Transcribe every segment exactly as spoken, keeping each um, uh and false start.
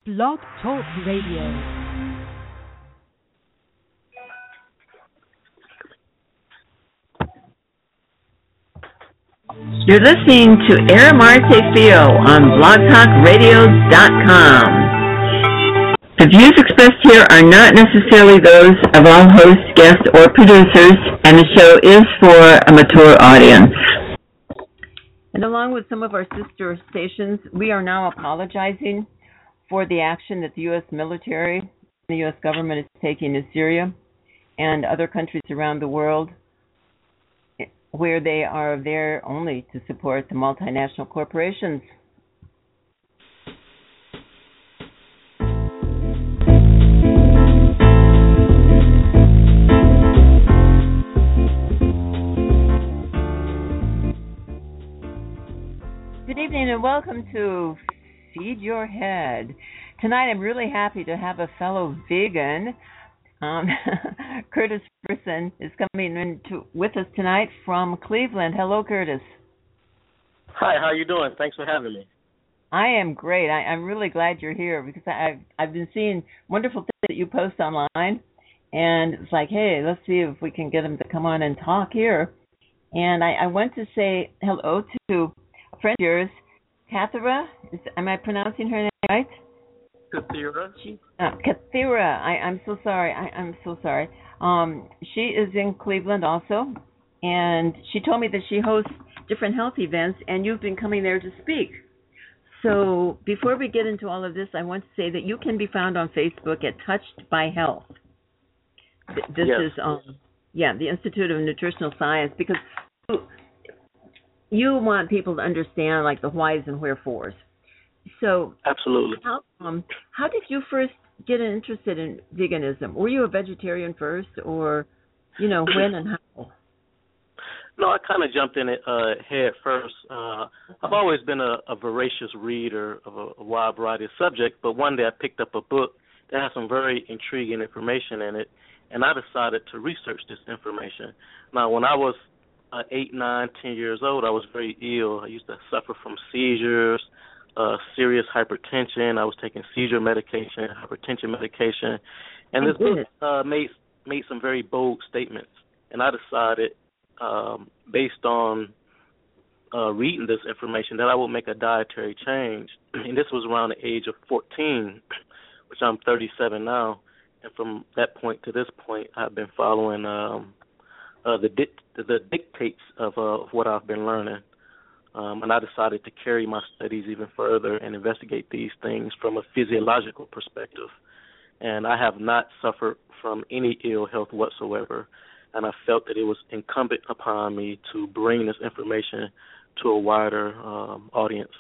Blog Talk Radio. You're listening to Aramarte Fio on blog talk radio dot com. The views expressed here are not necessarily those of all hosts, guests, or producers, and the show is for a mature audience. And along with some of our sister stations, we are now apologizing for the action that the U S military, the U S government is taking in Syria and other countries around the world, where they are there only to support the multinational corporations. Good evening and welcome to Feed Your Head. Tonight I'm really happy to have a fellow vegan. Um, Curtis Ferguson is coming in to, with us tonight from Cleveland. Hello, Curtis. Hi, how you doing? Thanks for having me. I am great. I, I'm really glad you're here because I, I've I've been seeing wonderful things that you post online, and it's like, hey, let's see if we can get them to come on and talk here. And I, I want to say hello to a friend of yours, Kathira. Is, am I pronouncing her name right? Kathira. Uh, Kathira, I, I'm so sorry. I, I'm so sorry. Um, she is in Cleveland also, and she told me that she hosts different health events, and you've been coming there to speak. So before we get into all of this, I want to say that you can be found on Facebook at Touched by Health. This yes. is, um, yeah, the Institute of Nutritional Science, because you, you want people to understand, like, the whys and wherefores. So, absolutely. How, um, how did you first get interested in veganism? Were you a vegetarian first, or, you know, when and how? No, I kind of jumped in it uh, head first. Uh, I've always been a, a voracious reader of a, a wide variety of subjects, but one day I picked up a book that had some very intriguing information in it, and I decided to research this information. Now, when I was uh, eight, nine, ten years old, I was very ill. I used to suffer from seizures, Uh, serious hypertension. I was taking seizure medication, hypertension medication, and this book uh, made made some very bold statements. And I decided, um, based on uh, reading this information, that I would make a dietary change. And this was around the age of fourteen, which I'm thirty-seven now. And from that point to this point, I've been following um, uh, the dic- the dictates of, uh, of what I've been learning. Um, and I decided to carry my studies even further and investigate these things from a physiological perspective. And I have not suffered from any ill health whatsoever. And I felt that it was incumbent upon me to bring this information to a wider um, audience.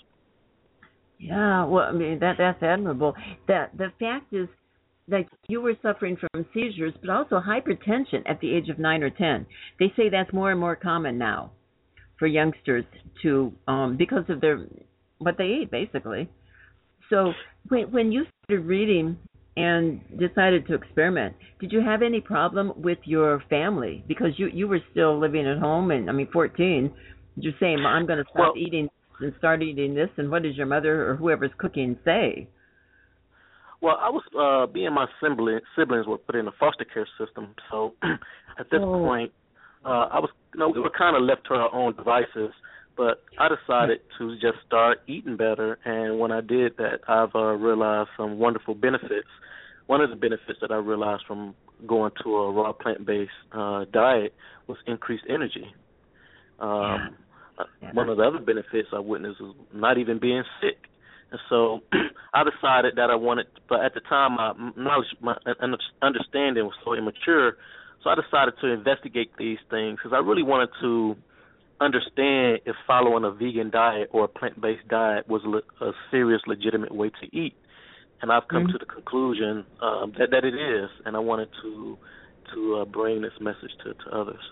Yeah, well, I mean, that that's admirable. That the fact is that you were suffering from seizures, but also hypertension at the age of nine or ten. They say that's more and more common now for youngsters to, um, because of their what they eat, basically. So when when you started reading and decided to experiment, did you have any problem with your family? Because you, you were still living at home, and I mean, fourteen. You're saying, I'm going to stop well, eating and start eating this, and what does your mother or whoever's cooking say? Well, I was, uh, me and my siblings, siblings were put in a foster care system, so at this oh. point, Uh, I was, you know, we were kind of left to our own devices, but I decided to just start eating better, and when I did that, I've uh, realized some wonderful benefits. One of the benefits that I realized from going to a raw plant-based uh, diet was increased energy. Um, yeah. Yeah. One of the other benefits I witnessed was not even being sick. And so I decided that I wanted, but at the time my knowledge, my understanding was so immature. So I decided to investigate these things because I really wanted to understand if following a vegan diet or a plant-based diet was a serious, legitimate way to eat. And I've come mm-hmm. to the conclusion um, that, that it is, and I wanted to to uh, bring this message to, to others.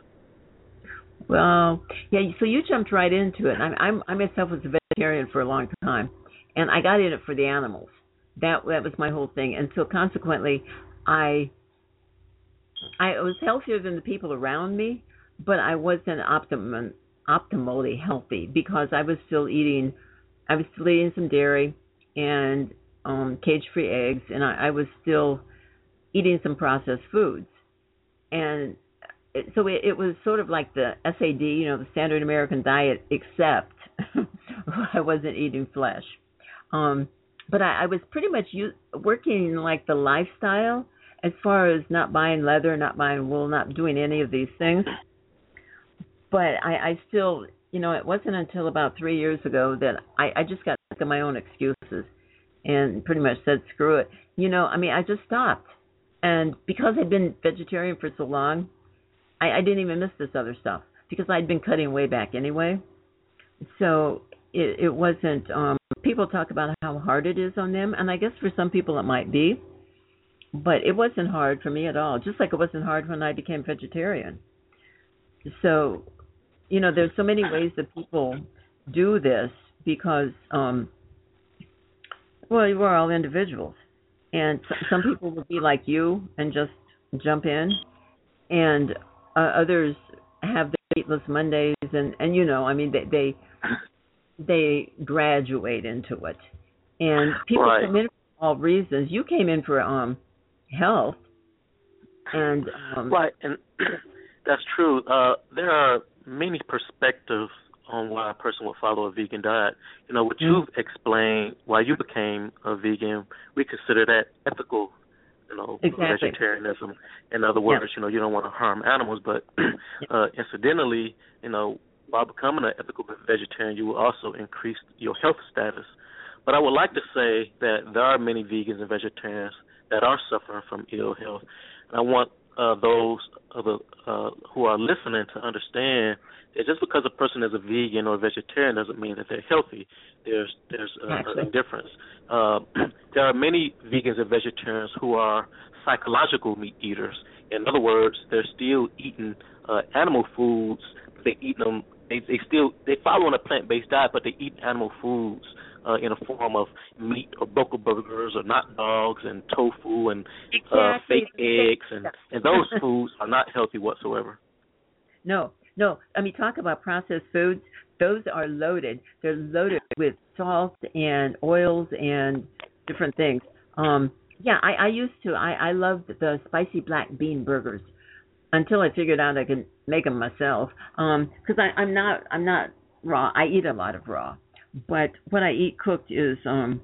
Well, yeah, so you jumped right into it. I'm, I'm, I myself was a vegetarian for a long time, and I got in it for the animals. That, that was my whole thing. And so consequently, I... I was healthier than the people around me, but I wasn't optimum, optimally healthy because I was still eating, I was still eating some dairy, and um, cage-free eggs, and I, I was still eating some processed foods. And it, so it, it was sort of like the S A D, you know, the standard American diet, except I wasn't eating flesh. Um, but I, I was pretty much u- working like the lifestyle as far as not buying leather, not buying wool, not doing any of these things. But I, I still, you know, it wasn't until about three years ago that I, I just got sick of my own excuses and pretty much said, screw it. You know, I mean, I just stopped. And because I'd been vegetarian for so long, I, I didn't even miss this other stuff because I'd been cutting way back anyway. So it, it wasn't, um, people talk about how hard it is on them, and I guess for some people it might be, but it wasn't hard for me at all, just like it wasn't hard when I became vegetarian. So, you know, there's so many ways that people do this because, um, well, we're all individuals. And some people will be like you and just jump in, and uh, others have their meatless Mondays, and, and you know, I mean, they they, they graduate into it. And people right. come in for all reasons. You came in for um health, and um, right, and that's true. Uh, there are many perspectives on why a person would follow a vegan diet. You know, what you've explained, why you became a vegan, we consider that ethical, you know, exactly. vegetarianism. In other words, yeah. you know, you don't want to harm animals, but uh, incidentally, you know, while becoming an ethical vegetarian, you will also increase your health status. But I would like to say that there are many vegans and vegetarians that are suffering from ill health. And I want uh, those of the, uh, who are listening to understand that just because a person is a vegan or a vegetarian doesn't mean that they're healthy. There's there's uh, a difference. Uh, there are many vegans and vegetarians who are psychological meat eaters. In other words, they're still eating uh, animal foods. They eat them. They, they still they follow on a plant-based diet, but they eat animal foods uh, in a form of meat or Boca burgers or not dogs and tofu and exactly. uh, fake eggs, and, and those foods are not healthy whatsoever. No. No, I mean, talk about processed foods. Those are loaded. They're loaded with salt and oils and different things. Um, yeah, I, I used to. I, I loved the spicy black bean burgers until I figured out I could make them myself. Um, because I I'm not I'm not raw. I eat a lot of raw, but what I eat cooked is um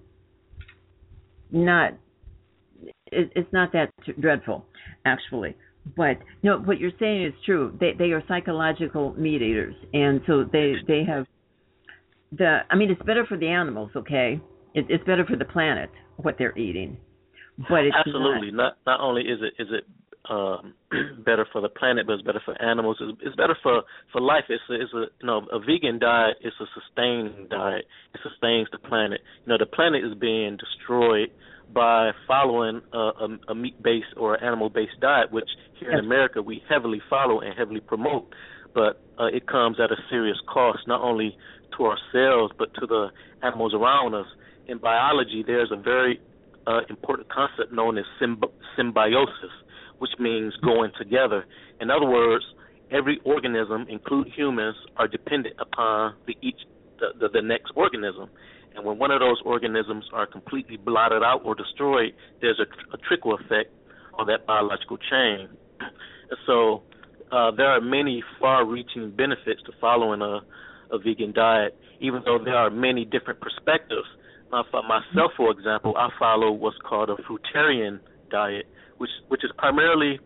not. It, it's not that dreadful, actually. But no, what you're saying is true. They they are psychological meat eaters, and so they they have the. I mean, it's better for the animals, okay? It, it's better for the planet what they're eating, but it's absolutely not. Not, not only is it is it um, better for the planet, but it's better for animals. It's, it's better for, for life. It's a, it's a you know a vegan diet is a sustaining diet. It sustains the planet. You know, the planet is being destroyed by following a, a, a meat-based or animal-based diet, which here in America we heavily follow and heavily promote. But uh, it comes at a serious cost, not only to ourselves but to the animals around us. In biology, there's a very uh, important concept known as symb- symbiosis, which means going together. In other words, every organism, including humans, are dependent upon the each the, the, the next organism. And when one of those organisms are completely blotted out or destroyed, there's a, a trickle effect on that biological chain. So uh, there are many far-reaching benefits to following a, a vegan diet, even though there are many different perspectives. Uh, for myself, for example, I follow what's called a fruitarian diet, which which is primarily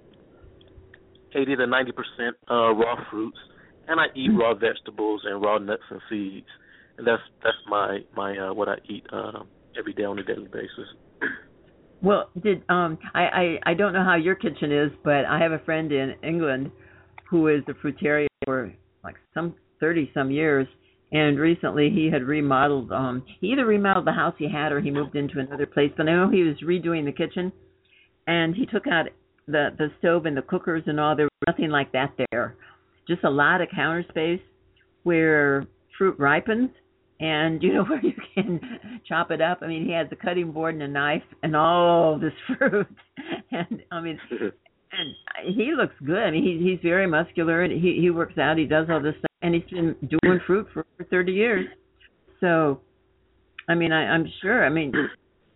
eighty to ninety percent uh, raw fruits, and I eat raw vegetables and raw nuts and seeds. And that's that's my my uh, what I eat uh, every day on a daily basis. Well, did um I, I I don't know how your kitchen is, but I have a friend in England who is a fruitarian for like some thirty some years, and recently he had remodeled. Um, he either remodeled the house he had or he moved into another place. But I know he was redoing the kitchen, and he took out the the stove and the cookers and all. There was nothing like that there, just a lot of counter space where fruit ripens. And you know where you can chop it up. I mean, he has a cutting board and a knife and all this fruit. And I mean, and he looks good. I mean, he, he's very muscular and he he works out. He does all this stuff, and he's been doing fruit for, for thirty years. So, I mean, I, I'm sure. I mean,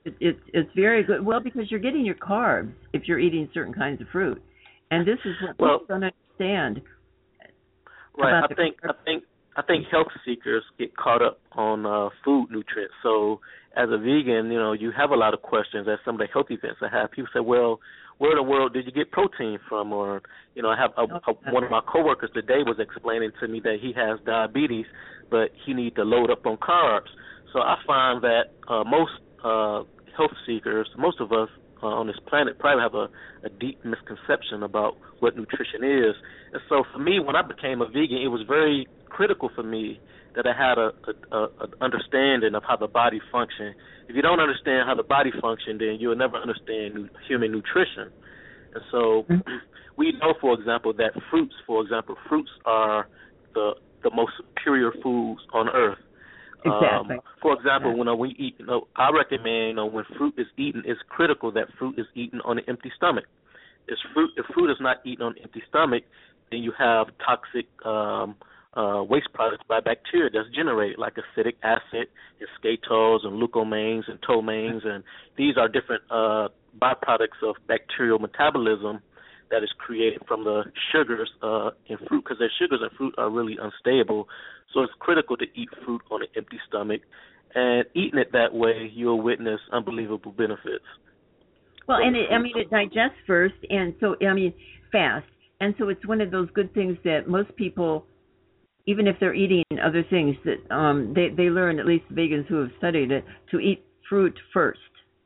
It, it's it's very good. Well, because you're getting your carbs if you're eating certain kinds of fruit, and this is what Well, people don't understand. right. About I the think carbs. I think I think health seekers get caught up on uh, food nutrients. So as a vegan, you know, you have a lot of questions at some of the health events I have. People say, well, where in the world did you get protein from? Or, you know, I have a, a, one of my coworkers today was explaining to me that he has diabetes, but he needs to load up on carbs. So I find that uh, most uh, health seekers, most of us uh, on this planet probably have a, a deep misconception about what nutrition is. And so for me, when I became a vegan, it was very critical for me that I had a, a, a, a understanding of how the body functions. If you don't understand how the body functions, then you'll never understand nu- human nutrition. And so mm-hmm. we know, for example, that fruits, for example, fruits are the the most superior foods on earth. Exactly. Um, for example, yeah. when we eat, you know, I recommend, you know, when fruit is eaten, it's critical that fruit is eaten on an empty stomach. If fruit, if fruit is not eaten on an empty stomach, then you have toxic um, uh, waste products by bacteria that's generated, like acetic acid, and scatols, and leucomaines, and ptomaines, and these are different uh, byproducts of bacterial metabolism that is created from the sugars uh, in fruit, because the sugars in fruit are really unstable. So it's critical to eat fruit on an empty stomach, and eating it that way, you'll witness unbelievable benefits. Well, and it, I mean, it digests first, and so, I mean, fast. And so it's one of those good things that most people, even if they're eating other things, that um, they, they learn, at least vegans who have studied it, to eat fruit first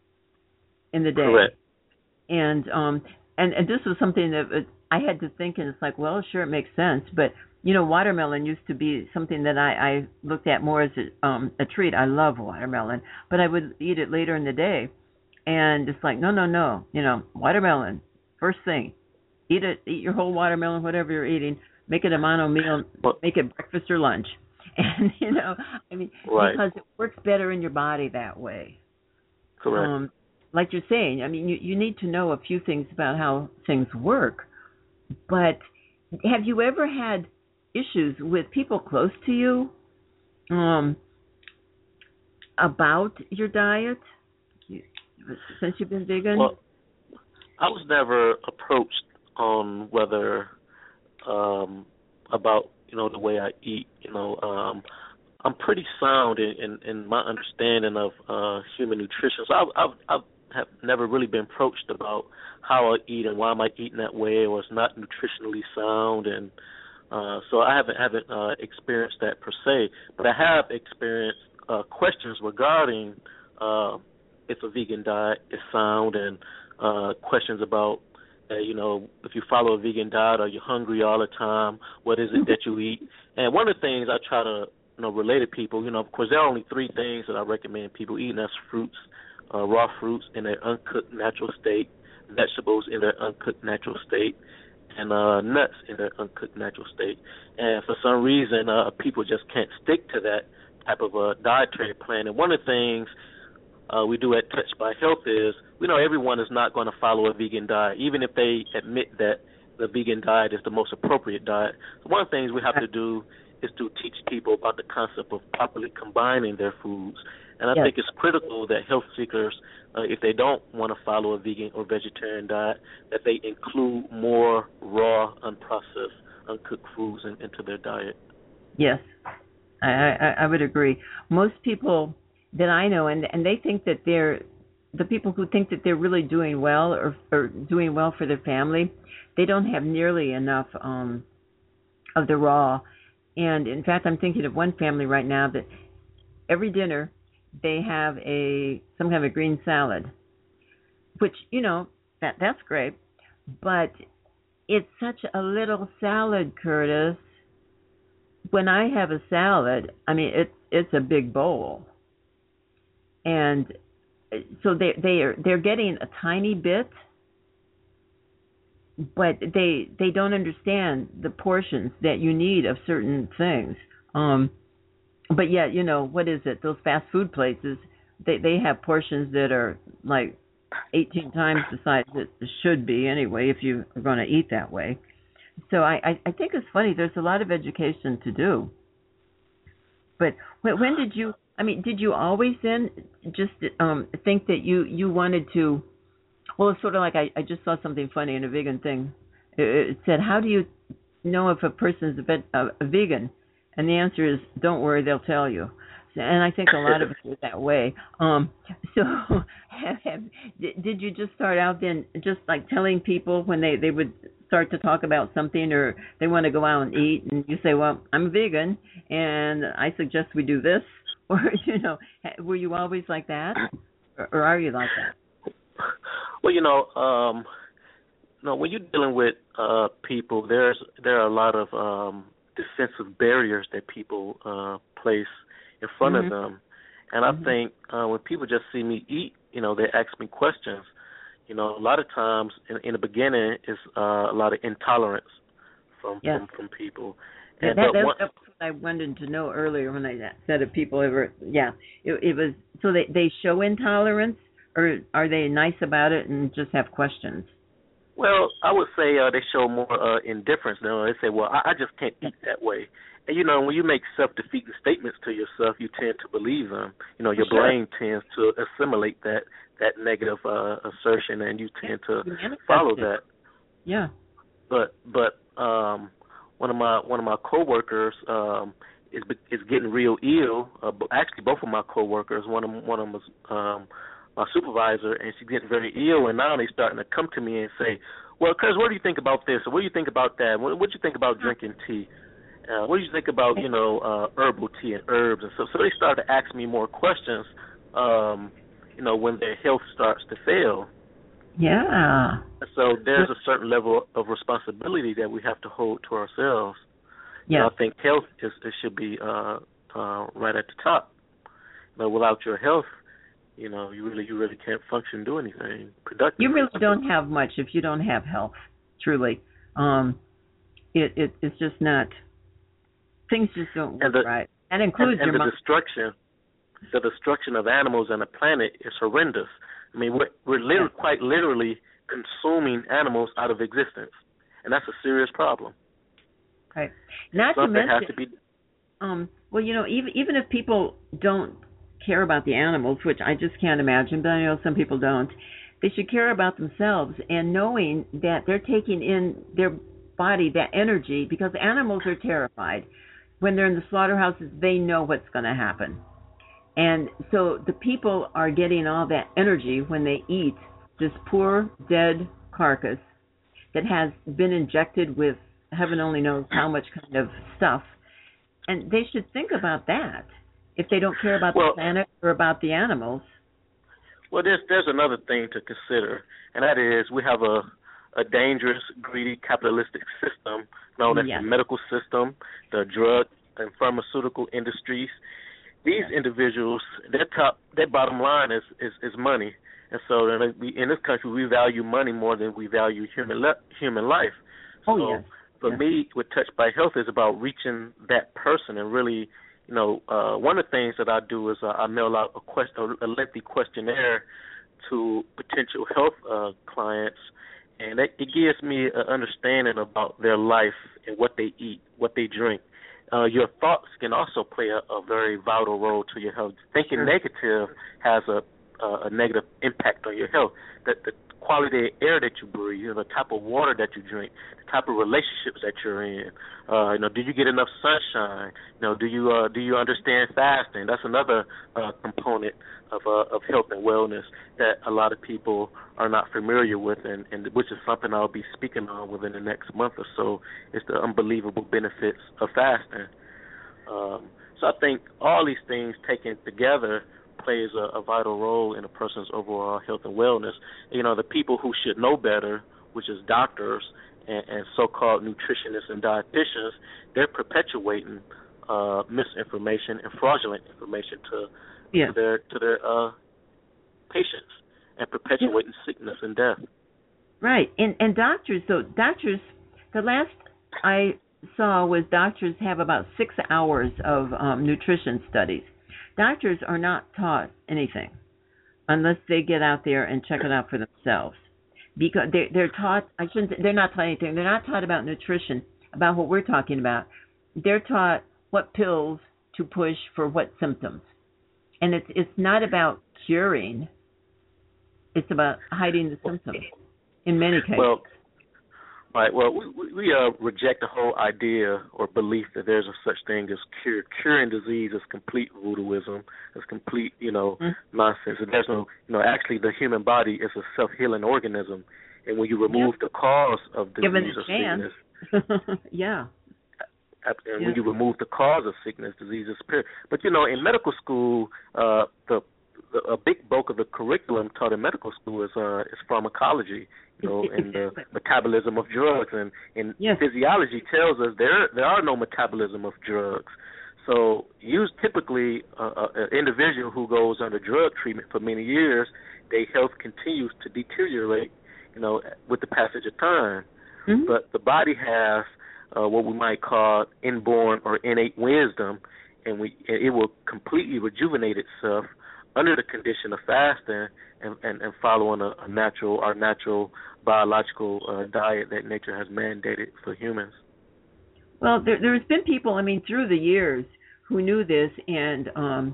in the day. Correct. And, um, and, and this was something that I had to think, and it's like, well, sure, it makes sense. But, you know, watermelon used to be something that I, I looked at more as a, um, a treat. I love watermelon, but I would eat it later in the day. And it's like, no, no, no, you know, watermelon, first thing. Eat it, eat your whole watermelon, whatever you're eating. Make it a mono meal, make it breakfast or lunch. And, you know, I mean, right. because it works better in your body that way. Correct. Um, like you're saying, I mean, you, you need to know a few things about how things work. But have you ever had issues with people close to you um, about your diet since you've been vegan? Well, I was never approached on whether um, about you know the way I eat. You know, um, I'm pretty sound in, in, in my understanding of uh, human nutrition. So I, I, I have never really been approached about how I eat and why am I eating that way, or it's not nutritionally sound, and uh, so I haven't haven't uh, experienced that per se. But I have experienced uh, questions regarding uh, if a vegan diet is sound, and uh, questions about Uh, you know, if you follow a vegan diet, are you hungry all the time? What is it that you eat? And one of the things I try to, you know, relate to people, you know, of course, there are only three things that I recommend people eating. That's fruits, uh, raw fruits in their uncooked natural state, vegetables in their uncooked natural state, and uh, nuts in their uncooked natural state. And for some reason, uh, people just can't stick to that type of a dietary plan. And one of the things Uh, we do at Touched by Health is we know everyone is not going to follow a vegan diet, even if they admit that the vegan diet is the most appropriate diet. So one of the things we have to do is to teach people about the concept of properly combining their foods. And I yes. think it's critical that health seekers, uh, if they don't want to follow a vegan or vegetarian diet, that they include more raw, unprocessed, uncooked foods in, into their diet. Yes, I, I, I would agree. Most people that I know, and and they think that they're, the people who think that they're really doing well or, or doing well for their family, they don't have nearly enough um, of the raw. And in fact, I'm thinking of one family right now that every dinner they have a some kind of a green salad, which, you know, that that's great, but it's such a little salad, Curtis. When I have a salad, I mean, it's it's a big bowl. And so they they are they're getting a tiny bit, but they they don't understand the portions that you need of certain things. Um, but yet, you know, what is it? Those fast food places, they they have portions that are like eighteen times the size that it should be anyway, if you are going to eat that way. So I, I I think it's funny. There's a lot of education to do. But when, when did you I mean, did you always then just um, think that you, you wanted to, well, it's sort of like I, I just saw something funny in a vegan thing. It, it said, how do you know if a person is a, vet, a, a vegan? And the answer is, don't worry, they'll tell you. And I think a lot of us are that way. Um, so have, have, did you just start out then just like telling people when they, they would start to talk about something or they want to go out and eat and you say, well, I'm a vegan and I suggest we do this? Or, you know, were you always like that? Or, or are you like that? Well, you know, um, you know, when you're dealing with uh, people, there's there are a lot of um, defensive barriers that people uh, place in front mm-hmm. of them. And I mm-hmm. think uh, when people just see me eat, you know, they ask me questions. You know, a lot of times in, in the beginning is uh, a lot of intolerance from yes. from, from people. And that, that, one, that's what I wanted to know earlier when I said if people ever, yeah, it, it was, so they, they show intolerance or are they nice about it and just have questions? Well, I would say uh, they show more uh, indifference. You know, they say, well, I, I just can't eat that way. And, you know, when you make self-defeating statements to yourself, you tend to believe them. You know, your sure. brain tends to assimilate that, that negative uh, assertion, and you tend to follow that. Yeah. But but um, one of my one of my coworkers um, is is getting real ill. Uh, actually, both of my coworkers. One of one of them was um, my supervisor, and she's getting very ill. And now they're starting to come to me and say, "Well, cuz, what do you think about this? Or what do you think about that? What what do you think about drinking tea? Uh, what do you think about, you know, uh, herbal tea and herbs?" And so, so they started to ask me more questions, um, you know, when their health starts to fail. Yeah. So there's a certain level of responsibility that we have to hold to ourselves. Yeah. You know, I think health is it should be uh, uh, right at the top. But without your health, you know, you really you really can't function, do anything productive. You really don't have much if you don't have health. Truly, um, it, it it's just not. Things just don't work the, right. That includes and, and your the destruction, the destruction of animals and the planet is horrendous. I mean, we're we're literally, yeah. quite literally consuming animals out of existence, and that's a serious problem. Right. Not Something to mention, has to be. Um, well, you know, even even if people don't care about the animals, which I just can't imagine, but I know some people don't, they should care about themselves and knowing that they're taking in their body that energy because animals are terrified. When they're in the slaughterhouses, they know what's going to happen. And so the people are getting all that energy when they eat this poor, dead carcass that has been injected with heaven only knows how much kind of stuff. And they should think about that if they don't care about well, the planet or about the animals. Well, there's, there's another thing to consider, and that is we have a a dangerous, greedy, capitalistic system known as yes. the medical system, the drug and pharmaceutical industries. These yes. individuals, their top, their bottom line is, is, is money. And so in this country, we value money more than we value human le- human life. So oh, yes. for yes. me, what Touched by Health is about reaching that person and really, you know, uh, one of the things that I do is uh, I mail out a, quest- a lengthy questionnaire to potential health uh, clients. And it, it gives me an understanding about their life and what they eat, what they drink. Uh, your thoughts can also play a, a very vital role to your health. Thinking sure. negative has a, a, a negative impact on your health. The, the quality of air that you breathe, you know, the type of water that you drink, the type of relationships that you're in. Uh, you know, do you get enough sunshine? You know, do you uh, do you understand fasting? That's another uh, component of uh, of health and wellness that a lot of people are not familiar with, and, and which is something I'll be speaking on within the next month or so. It's the unbelievable benefits of fasting. Um, so I think all these things taken together plays a, a vital role in a person's overall health and wellness. You know, the people who should know better, which is doctors and, and so-called nutritionists and dietitians, they're perpetuating uh, misinformation and fraudulent information to, yeah. to their to their uh, patients and perpetuating yeah. sickness and death. Right, and and doctors. So doctors, the last I saw was doctors have about six hours of um, nutrition studies. Doctors are not taught anything unless they get out there and check it out for themselves. Because they're, they're taught, I shouldn't. They're not taught anything. They're not taught about nutrition, about what we're talking about. They're taught what pills to push for what symptoms. And it's it's not about curing. It's about hiding the symptoms in many cases. Well, right. Well, we, we uh, reject the whole idea or belief that there's a such thing as cure. Curing disease is complete voodooism. It's complete, you know, mm-hmm. nonsense. And there's no, you know, actually the human body is a self-healing organism. And when you remove yep. the cause of disease or sickness, yeah. And yeah. when you remove the cause of sickness, disease disappears. But you know, in medical school, uh, the, the a big bulk of the curriculum taught in medical school is uh, is pharmacology. You know, and the metabolism of drugs, and, and yes. physiology tells us there there are no metabolism of drugs. So, use typically uh, an individual who goes under drug treatment for many years, their health continues to deteriorate, you know, with the passage of time. Mm-hmm. But the body has uh, what we might call inborn or innate wisdom, and we it will completely rejuvenate itself under the condition of fasting and, and, and following a, a natural, our natural biological uh, diet that nature has mandated for humans. Well, there, there's been people, I mean, through the years who knew this and um,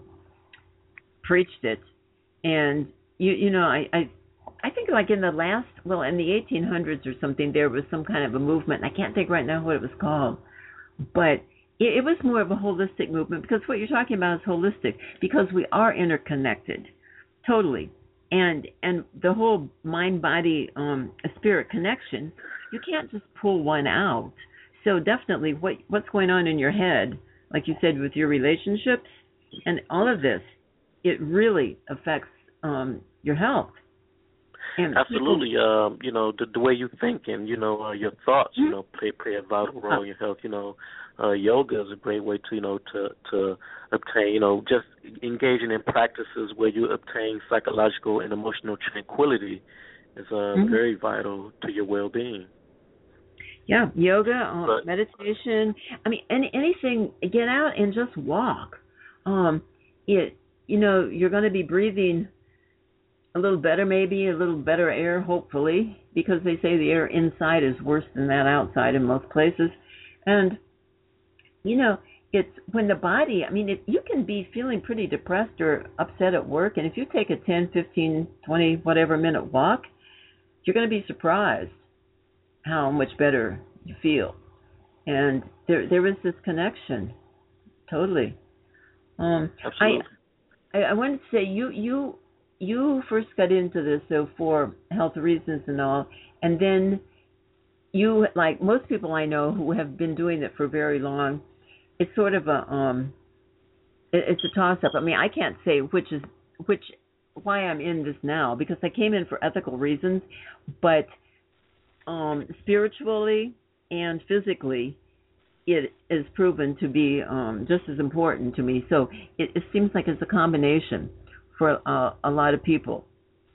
preached it. And, you you know, I, I I think like in the last, well, in the eighteen hundreds or something, there was some kind of a movement. I can't think right now what it was called. But it, it was more of a holistic movement, because what you're talking about is holistic, because we are interconnected, totally. And and the whole mind-body um, spirit connection, you can't just pull one out. So definitely what what's going on in your head, like you said, with your relationships and all of this, it really affects um, your health. And absolutely. People, um, you know, the, the way you think and, you know, uh, your thoughts, mm-hmm. you know, play, play a vital role in your health. You know, uh, yoga is a great way to, you know, to, to obtain, you know, just engaging in practices where you obtain psychological and emotional tranquility is uh, mm-hmm. very vital to your well-being. Yeah, yoga, uh, but, meditation. I mean, any, anything. Get out and just walk. Um, it, you know, you're going to be breathing a little better, maybe a little better air, hopefully, because they say the air inside is worse than that outside in most places. And you know, it's when the body. I mean, it, you can be feeling pretty depressed or upset at work, and if you take a ten, fifteen, twenty, whatever minute walk, you're going to be surprised how much better you feel. And there there is this connection, totally. Um, Absolutely. I, I I wanted to say you you you first got into this so for health reasons and all, and then you, like most people I know who have been doing it for very long, it's sort of a um, it, it's a toss up. I mean, I can't say which is which why I'm in this now, because I came in for ethical reasons, but Um, spiritually and physically, it is proven to be um, just as important to me. So it, it seems like it's a combination for uh, a lot of people.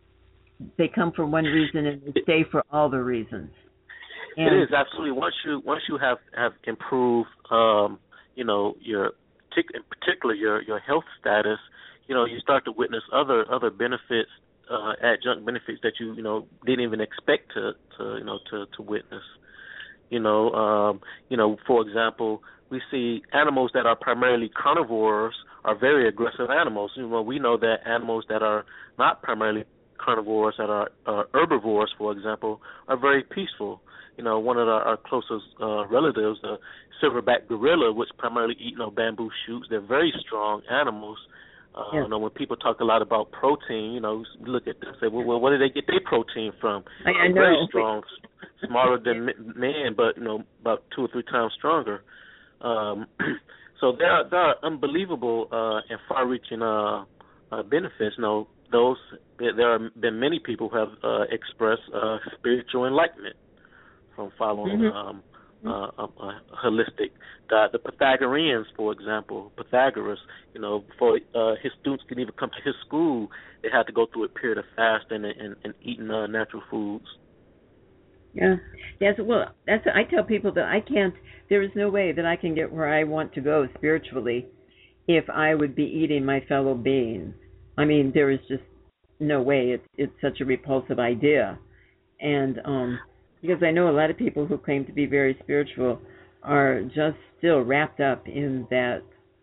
They come for one reason and they stay for all the reasons. And it is absolutely. Once you once you have have improved, um, you know, your in particular your your health status, you know, you start to witness other other benefits. Uh, adjunct benefits that you you know didn't even expect to, to you know to, to witness. You know, um, you know, for example, we see animals that are primarily carnivores are very aggressive animals. You know, we know that animals that are not primarily carnivores, that are uh, herbivores, for example, are very peaceful. You know, one of our, our closest uh, relatives, the silverback gorilla, which primarily eat you know, bamboo shoots, they're very strong animals. Uh, yes. You know, when people talk a lot about protein, you know, you look at them and say, well, well, where do they get their protein from? I, I know. Very strong, smaller than men, but, you know, about two or three times stronger. Um, so there are, there are unbelievable uh, and far-reaching uh, uh, benefits. You know, those, there have been many people who have uh, expressed uh, spiritual enlightenment from following mm-hmm. um, Uh, a, a holistic diet. The Pythagoreans, for example, Pythagoras, you know, before uh, his students could even come to his school, they had to go through a period of fasting and, and, and eating uh, natural foods. Yeah, yes. Well, that's I tell people that I can't. There is no way that I can get where I want to go spiritually if I would be eating my fellow beings. I mean, there is just no way. It's it's such a repulsive idea, and um. Because I know a lot of people who claim to be very spiritual are just still wrapped up in that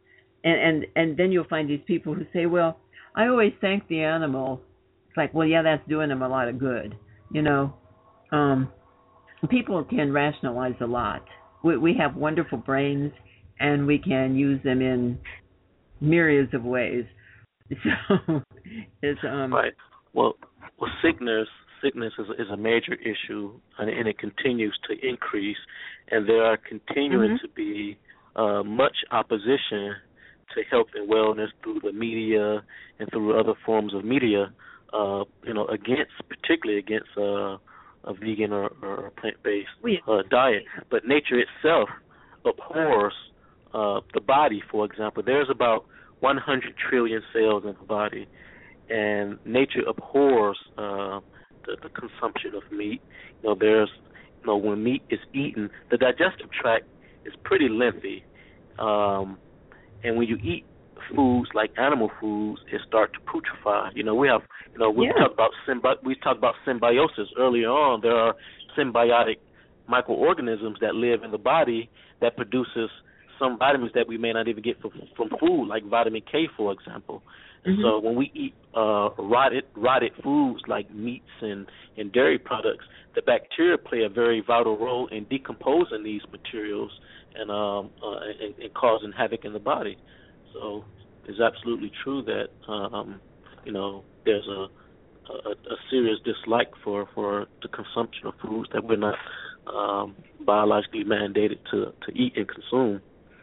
and and and then you'll find these people who say, well, I always thank the animal. It's like, well, yeah, that's doing them a lot of good, you know. Um, people can rationalize a lot. We we have wonderful brains, and we can use them in myriads of ways. So it's um right. Well, well, sickness sickness is is a major issue, and, and it continues to increase, and there are continuing mm-hmm. to be uh, much opposition to health and wellness through the media and through other forms of media. Uh, you know, against particularly against uh, a vegan or, or plant-based uh, diet, but nature itself abhors uh, the body. For example, there's about one hundred trillion cells in the body, and nature abhors uh, the, the consumption of meat. You know, there's, you know, when meat is eaten, the digestive tract is pretty lengthy, um, and when you eat foods like animal foods, it start to putrefy. You know, we have, you know, we yeah. talked about symbi- we talked about symbiosis earlier on. There are symbiotic microorganisms that live in the body that produces some vitamins that we may not even get from, from food, like vitamin K, for example. And mm-hmm. so when we eat uh, rotted rotted foods like meats and, and dairy products, the bacteria play a very vital role in decomposing these materials and um uh, and, and causing havoc in the body. So it's absolutely true that um, you know there's a, a a serious dislike for, for the consumption of foods that we're not um, biologically mandated to, to eat and consume.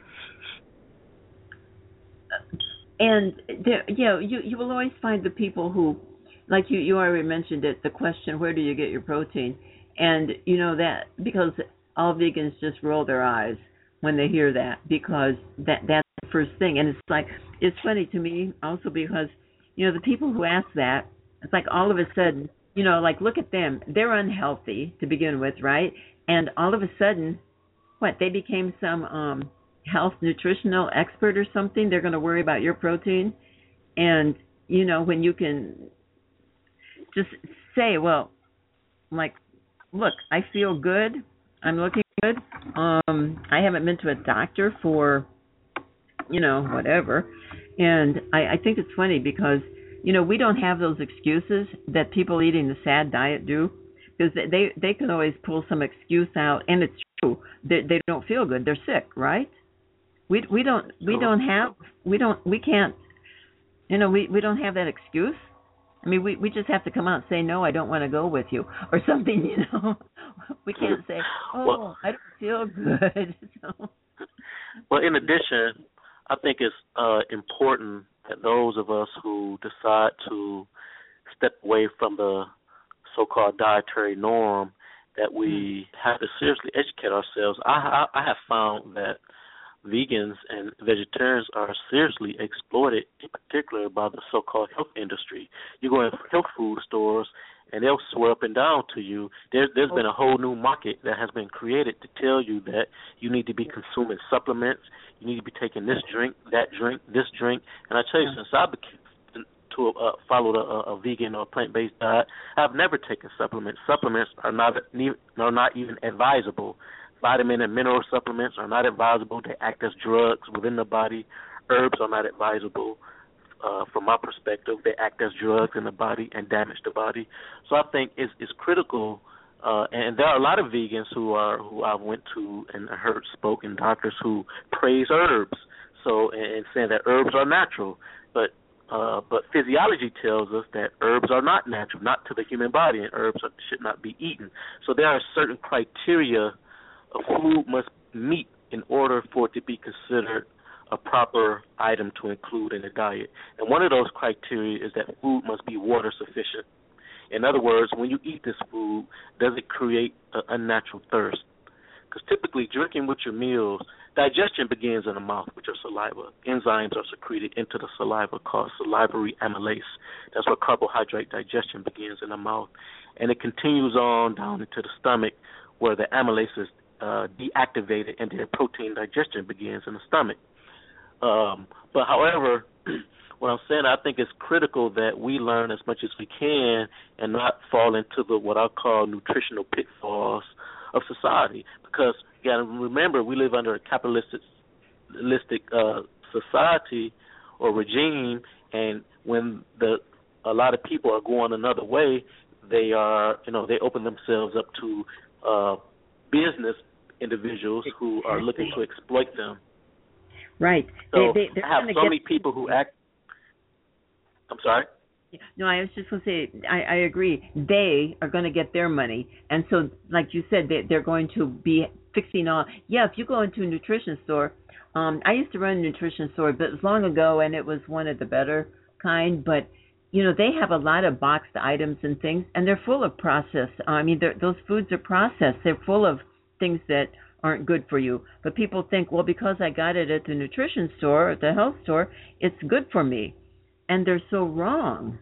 And there, you know, you you will always find the people who, like you you already mentioned it, the question, where do you get your protein? And you know that because all vegans just roll their eyes when they hear that, because that that's the first thing. And it's like, it's funny to me also because, you know, the people who ask that, it's like all of a sudden, you know, like look at them, they're unhealthy to begin with, right? And all of a sudden, what, they became some um health nutritional expert or something. They're going to worry about your protein. And you know, when you can just say, well, like, look, I feel good, I'm looking good, um I haven't been to a doctor for, you know, whatever. And I, I think it's funny because, you know, we don't have those excuses that people eating the SAD diet do, because they they, they can always pull some excuse out, and it's true. They they don't feel good, they're sick, right? We we don't we don't have we don't we can't you know we, we don't have that excuse. I mean, we, we just have to come out and say, no, I don't want to go with you or something, you know. We can't say, oh, well, I don't feel good. So. Well, in addition, I think it's uh, important that those of us who decide to step away from the so-called dietary norm, that we have to seriously educate ourselves. I, I, I have found that vegans and vegetarians are seriously exploited, in particular by the so-called health industry. You go in health food stores, and they'll swear up and down to you. There, there's been a whole new market that has been created to tell you that you need to be consuming supplements, you need to be taking this drink, that drink, this drink. And I tell you, since I became to uh, followed a, a vegan or plant-based diet, I've never taken supplements. Supplements are not are not even advisable. Vitamin and mineral supplements are not advisable. They act as drugs within the body. Herbs are not advisable. Uh, from my perspective, they act as drugs in the body and damage the body. So I think it's, it's critical, uh, and there are a lot of vegans who are who I went to and heard spoken doctors who praise herbs. So and saying that herbs are natural, but uh, but physiology tells us that herbs are not natural, not to the human body, and herbs are, should not be eaten. So there are certain criteria a food must meet in order for it to be considered a proper item to include in a diet. And one of those criteria is that food must be water sufficient. In other words, when you eat this food, does it create an unnatural thirst? Because typically drinking with your meals, digestion begins in the mouth with your saliva. Enzymes are secreted into the saliva called salivary amylase. That's where carbohydrate digestion begins in the mouth. And it continues on down into the stomach where the amylase is Uh, deactivated, and then protein digestion begins in the stomach. Um, but however, what I'm saying, I think it's critical that we learn as much as we can and not fall into the what I call nutritional pitfalls of society. Because you got to remember, we live under a capitalistic uh, society or regime, and when the a lot of people are going another way, they are, you know, they open themselves up to uh, business individuals who are looking to exploit them. Right. So they, they, I have so get... many people who act. I'm sorry. No, I was just going to say, I, I agree. They are going to get their money. And so, like you said, they, they're going to be fixing all. Yeah, if you go into a nutrition store, um, I used to run a nutrition store, but it was long ago, and it was one of the better kind. But, you know, they have a lot of boxed items and things, and they're full of processed. I mean, those foods are processed. They're full of things that aren't good for you. But people think, well, because I got it at the nutrition store, at the health store, it's good for me. And they're so wrong.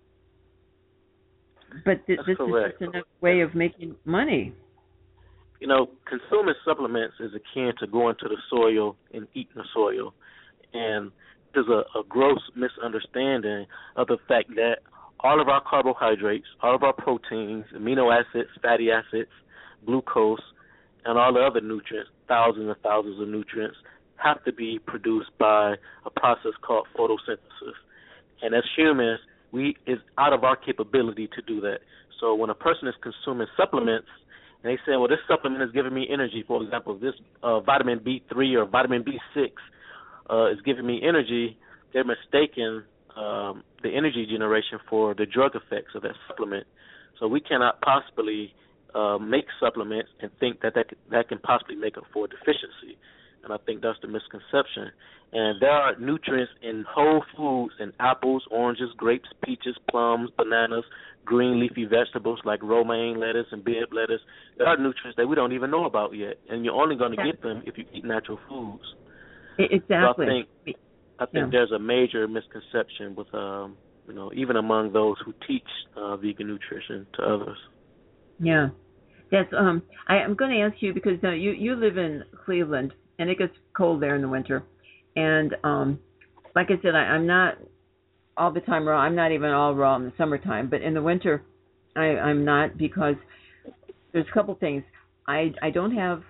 But th- this correct. is just another way of making money. You know, consuming supplements is akin to going to the soil and eating the soil. And there's a, a gross misunderstanding of the fact that all of our carbohydrates, all of our proteins, amino acids, fatty acids, glucose, and all the other nutrients, thousands and thousands of nutrients, have to be produced by a process called photosynthesis. And as humans, we it's out of our capability to do that. So when a person is consuming supplements, and they say, well, this supplement is giving me energy, for example, this uh, vitamin B three or vitamin B six uh, is giving me energy, they're mistaking um, the energy generation for the drug effects of that supplement. So we cannot possibly uh, make supplements and think that that, that can possibly make up for a deficiency. And I think that's the misconception. And there are nutrients in whole foods, in apples, oranges, grapes, peaches, plums, bananas, green leafy vegetables like romaine lettuce and Bibb lettuce. There are nutrients that we don't even know about yet, and you're only going to get them if you eat natural foods. Exactly. So I think I think yeah. there's a major misconception with um, you know, even among those who teach uh, vegan nutrition to others. Yeah, that's um. I, I'm going to ask you because uh, you you live in Cleveland and it gets cold there in the winter, and um, like I said, I, I'm not all the time raw. I'm not even all raw in the summertime, but in the winter, I, I'm not because there's a couple things. I I don't have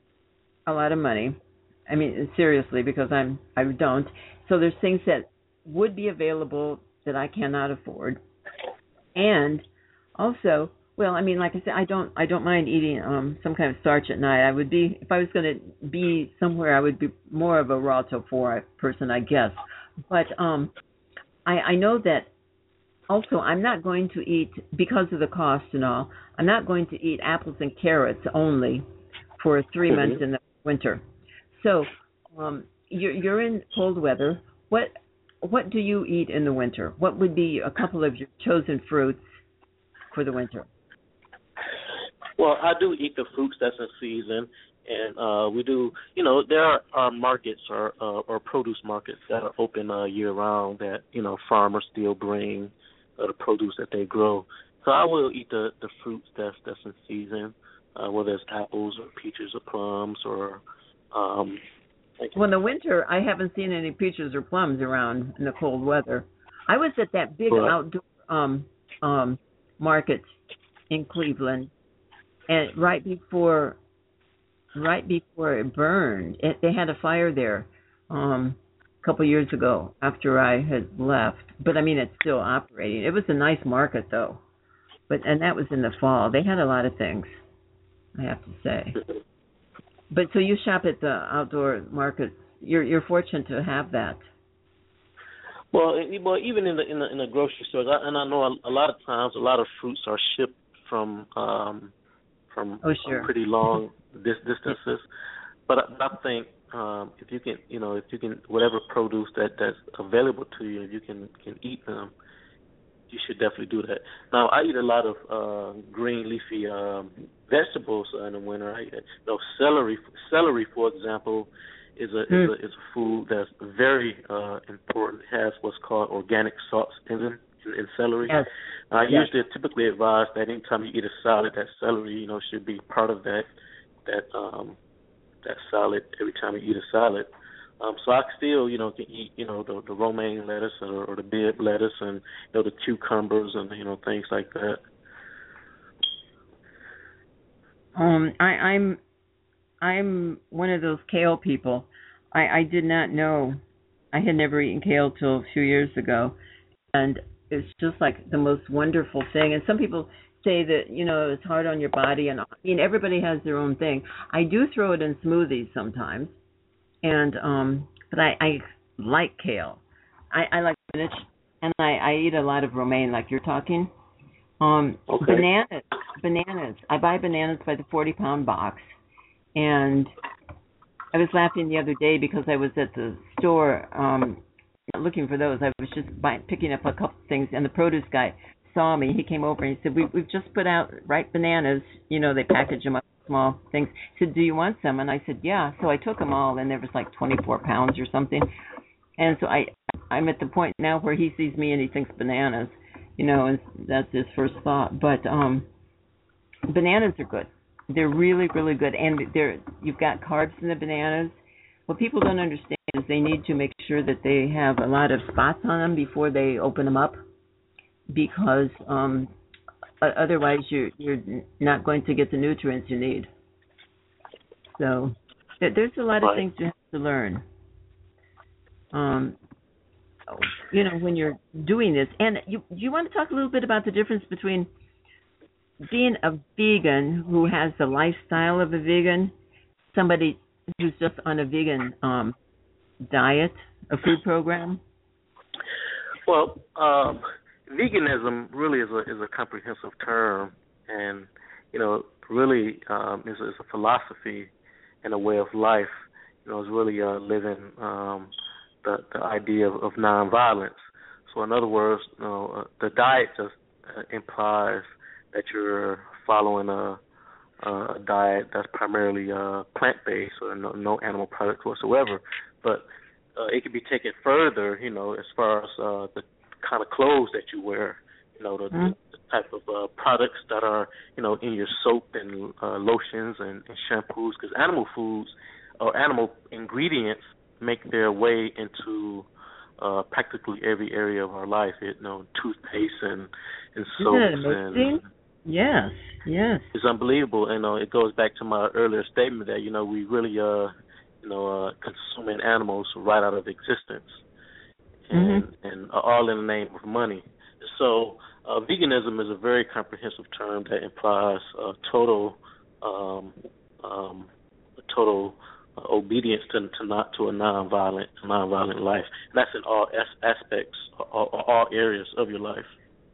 a lot of money. I mean, seriously, because I'm I don't. So there's things that would be available that I cannot afford, and also, well, I mean, like I said, I don't I don't mind eating um some kind of starch at night. I would be if I was going to be somewhere, I would be more of a raw tofu person, I guess. But um, I I know that also I'm not going to eat because of the cost and all. I'm not going to eat apples and carrots only for three mm-hmm. months in the winter. So, um, you're you're in cold weather. What what do you eat in the winter? What would be a couple of your chosen fruits for the winter? Well, I do eat the fruits that's in season, and uh, we do. You know, there are, are markets or uh, or produce markets that are open uh, year round that you know farmers still bring uh, the produce that they grow. So I will eat the, the fruits that's that's in season, uh, whether it's apples or peaches or plums or. Um, well, in the winter, I haven't seen any peaches or plums around in the cold weather. I was at that big but, outdoor um, um, market in Cleveland, and right before, right before it burned, it, they had a fire there um, a couple years ago after I had left. But I mean, it's still operating. It was a nice market, though, but and that was in the fall. They had a lot of things, I have to say. But so you shop at the outdoor markets. You're you're fortunate to have that. Well, well, even in the in the, in the grocery stores, I, and I know a, a lot of times a lot of fruits are shipped from um, from oh, sure. pretty long dis- distances. But I, I think um, if you can, you know, if you can, whatever produce that, that's available to you, you can can eat them. You should definitely do that. Now, I eat a lot of uh, green leafy um, vegetables in the winter. I eat, you know, celery. Celery, for example, is a mm. is a is a food that's very uh, important. It has what's called organic salts in in, in celery. Yes. I yes. usually typically advise that anytime you eat a salad, that celery, you know, should be part of that that um, that salad every time you eat a salad. Um, so I still, you know, can eat, you know, the, the romaine lettuce or, or the Bibb lettuce and, you know, the cucumbers and, you know, things like that. Um, I, I'm, I'm one of those kale people. I, I did not know I had never eaten kale till a few years ago, and it's just like the most wonderful thing. And some people say that, you know, it's hard on your body, and I mean, everybody has their own thing. I do throw it in smoothies sometimes, and um, but I, I like kale. I, I like spinach, and I, I eat a lot of romaine, like you're talking. Um, okay. Bananas, bananas. I buy bananas by the forty pound box, and I was laughing the other day because I was at the store um, looking for those. I was just buying, picking up a couple things, and the produce guy saw me. He came over and he said, we, we've just put out ripe bananas. You know, they package them up in small things. He said, do you want some? And I said, yeah. So I took them all, and there was like twenty-four pounds or something. And so I, I'm at the point now where he sees me and he thinks bananas, you know, and that's his first thought. But um, bananas are good. They're really, really good. And they're, you've got carbs in the bananas. What people don't understand is they need to make sure that they have a lot of spots on them before they open them up, because um, otherwise you're, you're not going to get the nutrients you need. So there's a lot of right. things you have to learn. Um, you know, when you're doing this. And you, you want to talk a little bit about the difference between being a vegan who has the lifestyle of a vegan, somebody who's just on a vegan um, diet, a food program? Well, um, veganism really is a is a comprehensive term, and you know, really um, is, is a philosophy and a way of life. You know, it's really uh, living um, the the idea of, of nonviolence. So, in other words, you know, uh, the diet just uh, implies that you're following a, a diet that's primarily uh, plant-based, or no, no animal products whatsoever. But uh, it can be taken further, you know, as far as uh, the kind of clothes that you wear, you know, the, mm-hmm. the, the type of uh, products that are, you know, in your soap and uh, lotions and, and shampoos, because animal foods or animal ingredients make their way into uh, practically every area of our life. You know, toothpaste and, and soaps and yes, yes, it's unbelievable. And uh, it goes back to my earlier statement that, you know, we really uh, you know, uh, consuming animals right out of existence, and mm-hmm. and all in the name of money. So uh, veganism is a very comprehensive term that implies uh, total um, um, total uh, obedience to, to not to a nonviolent nonviolent life. And that's in all as- aspects, all, all areas of your life.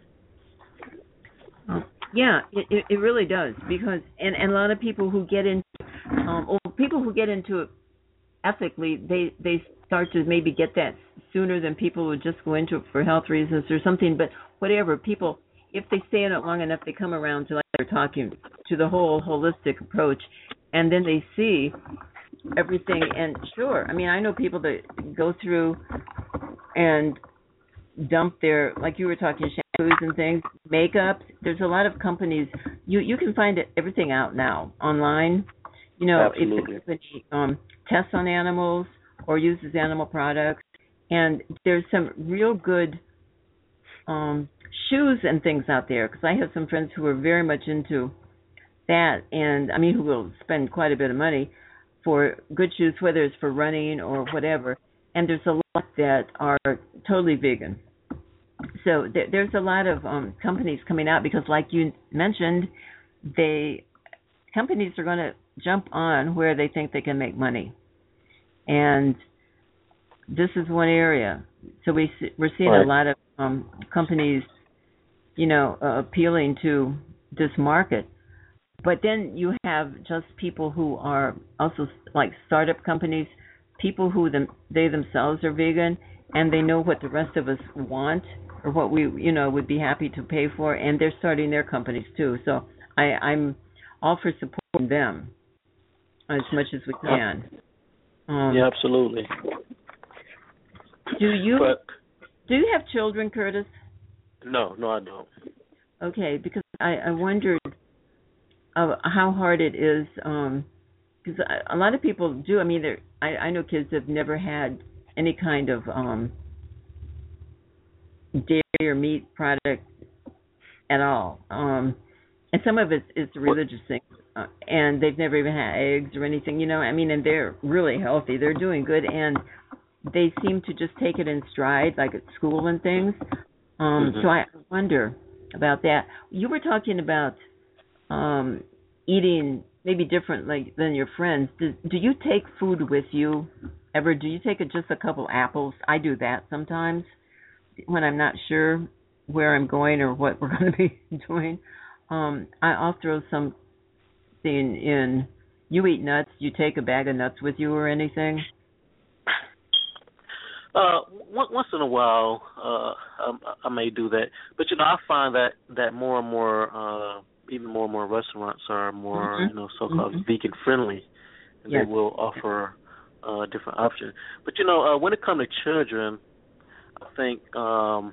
Oh, yeah, it, it really does, because and, and a lot of people who get into um, or people who get into it ethically, they they start to maybe get that sooner than people who just go into it for health reasons or something. But whatever, people, if they stay in it long enough, they come around to, like they're talking, to the whole holistic approach, and then they see everything. And sure, I mean, I know people that go through and dump their, like you were talking, shampoos and things, makeup. There's a lot of companies. You you can find it, everything out now online. You know, Absolutely. if the company um, tests on animals or uses animal products, and there's some real good um, shoes and things out there, because I have some friends who are very much into that, and I mean, who will spend quite a bit of money for good shoes, whether it's for running or whatever. And there's a lot that are totally vegan. So th- there's a lot of um, companies coming out, because, like you mentioned, they companies are going to jump on where they think they can make money, and this is one area. So we see, we're seeing right. a lot of um, companies, you know, uh, appealing to this market. But then you have just people who are also like startup companies, people who them, they themselves are vegan, and they know what the rest of us want or what we, you know, would be happy to pay for, and they're starting their companies too. So I, I'm all for supporting them as much as we can. Um, yeah, absolutely. Do you but, do you have children, Curtis? No, no, I don't. Okay, because I, I wondered uh, how hard it is, because um, a lot of people do. I mean, I, I know kids have never had any kind of um, dairy or meat product at all. Um, and some of it is a religious thing. Uh, and they've never even had eggs or anything, you know. I mean, and they're really healthy. They're doing good. And they seem to just take it in stride, like at school and things. Um, Mm-hmm. So I wonder about that. You were talking about um, eating maybe different like than your friends. Do, do you take food with you ever? Do you take just a couple apples? I do that sometimes when I'm not sure where I'm going or what we're going to be doing. Um, I, I'll throw something in. You eat nuts. You take a bag of nuts with you or anything? Uh, once in a while, uh, I, I may do that, but you know, I find that that more and more, uh, even more and more restaurants are more, Mm-hmm. you know, so-called Mm-hmm. vegan friendly, and Yes. they will offer uh, different options. But you know, uh, when it comes to children, I think um,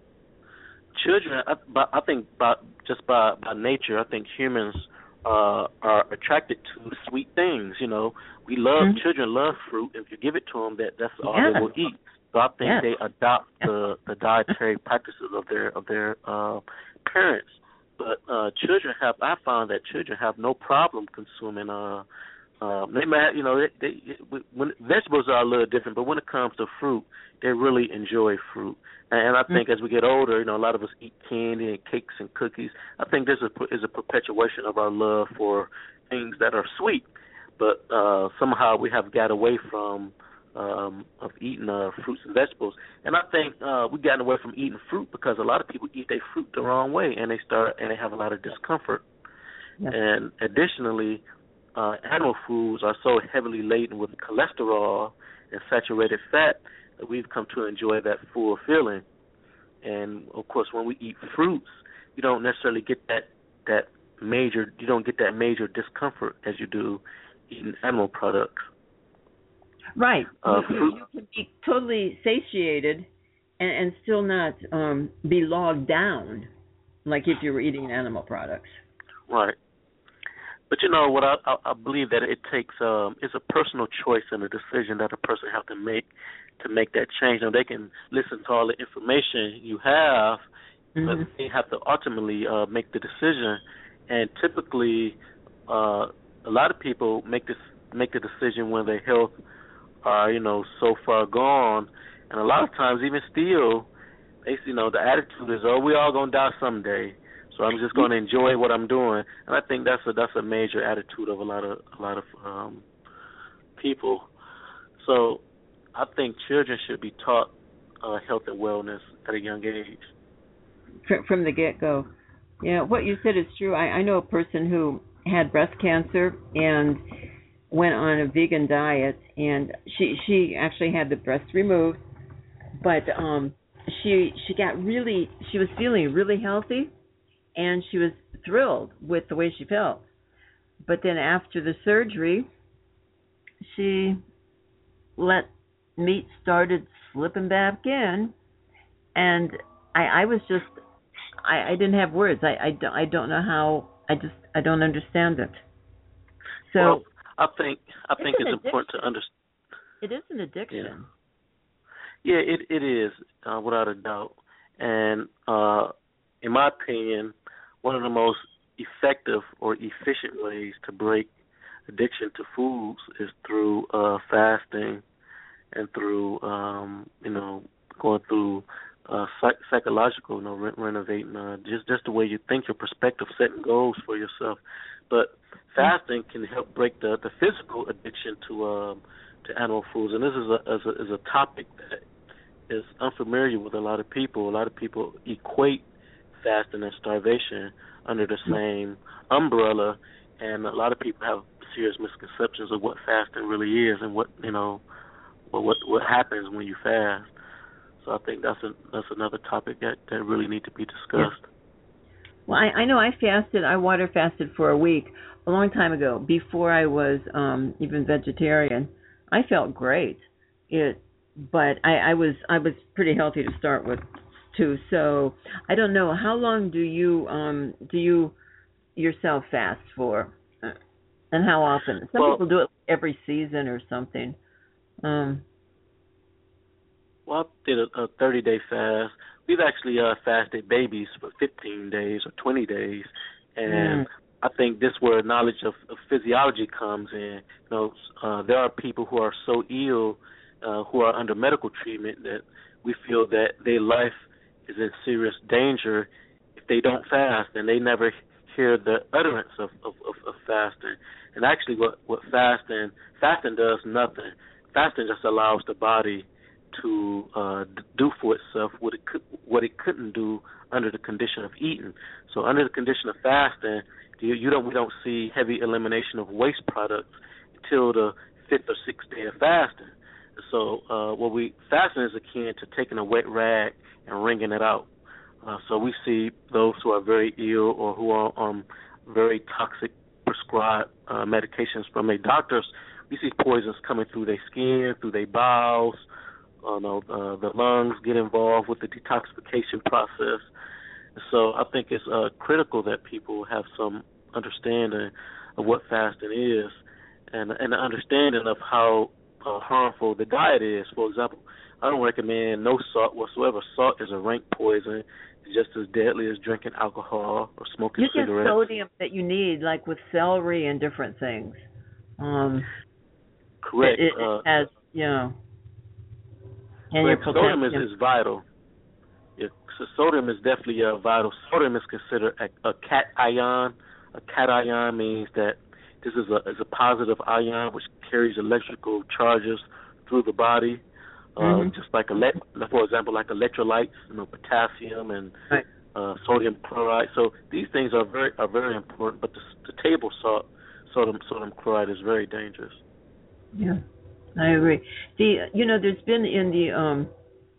children, I, by, I think by just by by nature, I think humans uh, are attracted to sweet things. You know, we love Mm-hmm. children love fruit. If you give it to them, that that's all Yes. they will eat. So I think Yes. they adopt the, the dietary practices of their of their uh, parents. But uh, children have, I found that children have no problem consuming. Uh, uh, they might, you know, they, they, when vegetables are a little different, but when it comes to fruit, they really enjoy fruit. And, and I think as we get older, you know, a lot of us eat candy and cakes and cookies. I think this is a, is a perpetuation of our love for things that are sweet. But uh, somehow we have got away from um, of eating uh, fruits and vegetables. And I think uh, we've gotten away from eating fruit because a lot of people eat their fruit the wrong way, and they start and they have a lot of discomfort. Yes. And additionally, uh, animal foods are so heavily laden with cholesterol and saturated fat that we've come to enjoy that full feeling. And of course, when we eat fruits, you don't necessarily get that that major you don't get that major discomfort as you do eating animal products. Right. Uh, you, fruit, you can be totally satiated and, and still not um, be logged down, like if you were eating animal products. right. But you know what? I, I, I believe that it takes um, it's a personal choice and a decision that a person has to make to make that change. Now they can listen to all the information you have, Mm-hmm. but they have to ultimately uh, make the decision. And typically, uh, a lot of people make this make the decision when their health are, you know, so far gone, and a lot of times even still, they, you know, the attitude is, oh, we all gonna die someday, so I'm just gonna enjoy what I'm doing, and I think that's a that's a major attitude of a lot of a lot of um, people. So I think children should be taught uh, health and wellness at a young age. From the get-go. Yeah, what you said is true. I, I know a person who had breast cancer and went on a vegan diet, and she she actually had the breast removed, but um she she got really she was feeling really healthy, and she was thrilled with the way she felt. But then after the surgery, she let meat started slipping back in, and I I was just I, I didn't have words. I, I, don't, I don't know how. I just I don't understand it. So well, I think I think it's, it's it's important to understand. It is an addiction. Yeah, yeah it it is uh, without a doubt. And uh, in my opinion, one of the most effective or efficient ways to break addiction to foods is through uh, fasting and through um, you know going through uh, psych- psychological, you know, re- renovating uh, just just the way you think, your perspective, setting goals for yourself. But fasting can help break the, the physical addiction to um, to animal foods, and this is a, is a is a topic that is unfamiliar with a lot of people. A lot of people equate fasting and starvation under the same umbrella, and a lot of people have serious misconceptions of what fasting really is and what you know what what, what happens when you fast. So I think that's a, that's another topic that, that really need to be discussed. Yeah. Well, I, I know I fasted. I water fasted for a week a long time ago, before I was um, even vegetarian. I felt great. It, but I, I was I was pretty healthy to start with, too. So I don't know, how long do you um, do you yourself fast for, and how often? Some well, people do it every season or something. Um, Well, I did a thirty-day fast. We've actually uh, fasted babies for fifteen days or twenty days, and mm. I think this is where knowledge of, of physiology comes in. You know, uh, there are people who are so ill uh, who are under medical treatment that we feel that their life is in serious danger if they don't fast, and they never hear the utterance of, of, of, of fasting. And actually what, what fasting, fasting does nothing. Fasting just allows the body to uh, do for itself what it could, what it couldn't do under the condition of eating. So under the condition of fasting, you, you don't we don't see heavy elimination of waste products until the fifth or sixth day of fasting. So uh, what we fasting is akin to taking a wet rag and wringing it out. Uh, so we see those who are very ill or who are on very toxic prescribed uh, medications from their doctors. We see poisons coming through their skin, through their bowels. Uh, no, uh, the lungs get involved with the detoxification process. So I think it's uh, critical that people have some understanding of what fasting is, and and an understanding of how uh, harmful the diet is. For example, I don't recommend no salt whatsoever. Salt is a rank poison. It's just as deadly as drinking alcohol or smoking you cigarettes. You get sodium that you need, like with celery and different things. Um, Correct. It, it uh, has, you know, and correct. your Sodium is, potassium. is vital. Yeah, so sodium is definitely uh, vital. Sodium is considered a, a cation. A cation means that this is a, is a positive ion which carries electrical charges through the body. Uh, mm-hmm. Just like, ele- for example, like electrolytes, you know, potassium and right. uh, sodium chloride. So these things are very are very important. But the, the table salt, sodium sodium chloride, is very dangerous. Yeah, I agree. The you know, there's been in the um,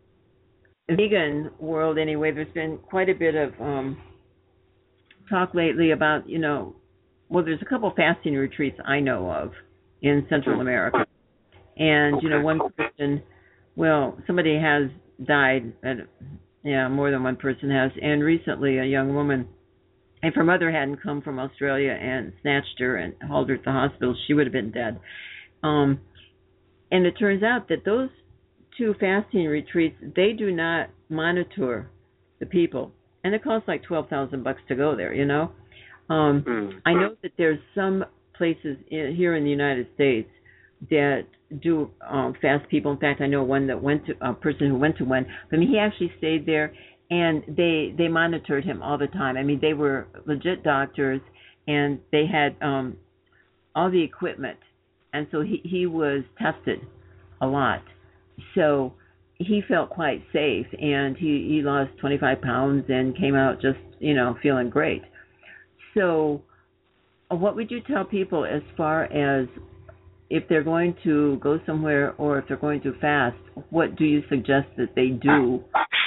vegan world anyway. There's been quite a bit of um, talk lately about you know, well, there's a couple fasting retreats I know of in Central America, and okay. you know, one person. Well, somebody has died, and yeah, more than one person has. And recently, a young woman, if her mother hadn't come from Australia and snatched her and hauled her to the hospital, she would have been dead. Um, and it turns out that those two fasting retreats, they do not monitor the people, and it costs like twelve thousand bucks to go there. You know, um, mm. I know that there's some places in, here in the United States that do um, fast people. In fact, I know one that went to a person who went to one. I mean, he actually stayed there, and they they monitored him all the time. I mean, they were legit doctors, and they had um, all the equipment, and so he he was tested a lot. So he felt quite safe, and he he lost twenty-five pounds and came out just you know feeling great. So, what would you tell people as far as if they're going to go somewhere or if they're going to fast, what do you suggest that they do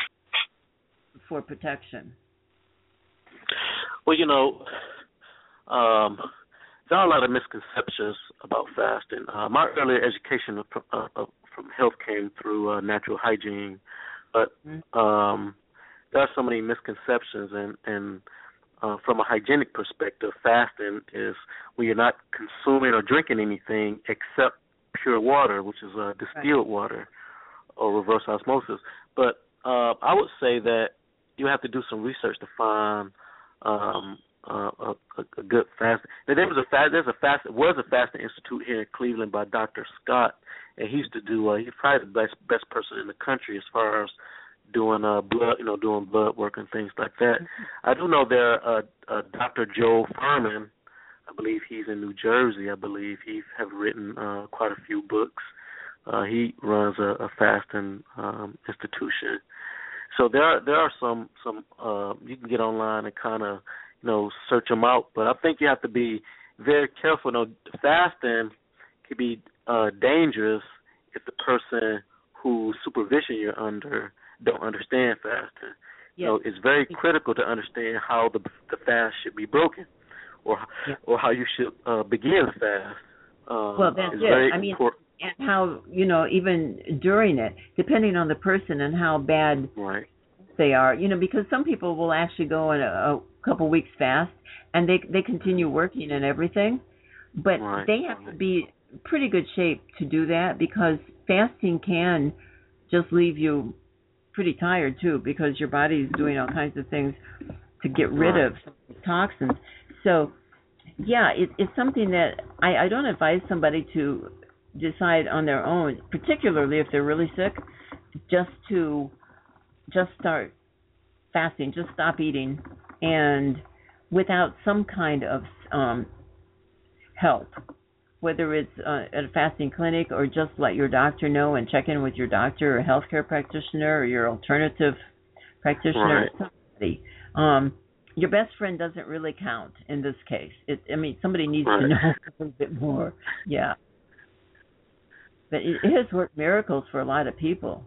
for protection? Well, you know, um, there are a lot of misconceptions about fasting. Uh, my earlier education from, uh, from health came through uh, natural hygiene, but um, there are so many misconceptions, and, and Uh, from a hygienic perspective, fasting is when you're not consuming or drinking anything except pure water, which is uh, distilled right. water or reverse osmosis. But uh, I would say that you have to do some research to find um, uh, a, a good fast. Now, there was a fast. There's a fast. There was a fasting institute here in Cleveland by Doctor Scott, and he used to do. Uh, he's probably the best best person in the country as far as doing uh blood, you know, doing blood work and things like that. Mm-hmm. I do know there uh, uh Doctor Joe Furman, I believe he's in New Jersey. I believe he have written uh, quite a few books. Uh, he runs a, a fasting um, institution. So there are there are some some uh, you can get online and kind of you know search them out. But I think you have to be very careful. You know, fasting can be uh, dangerous if the person whose supervision you're under don't understand fasting. Yes. You know, it's very critical to understand how the the fast should be broken, or yes. or how you should uh, begin the fast. Um, well, that's it's it. very I mean, important. And how you know, even during it, depending on the person and how bad right. they are, you know, because some people will actually go in a, a couple weeks fast and they they continue working and everything, but right. they have to be in pretty good shape to do that, because fasting can just leave you pretty tired too, because your body is doing all kinds of things to get rid right. of some toxins. So, yeah, it, it's something that I, I don't advise somebody to decide on their own, particularly if they're really sick, just to just start fasting, just stop eating, and without some kind of um, help, whether it's uh, at a fasting clinic or just let your doctor know and check in with your doctor or healthcare practitioner or your alternative practitioner. Right. Somebody. Um, your best friend doesn't really count in this case. It, I mean, somebody needs right. to know a little bit more. Yeah. But it, it has worked miracles for a lot of people.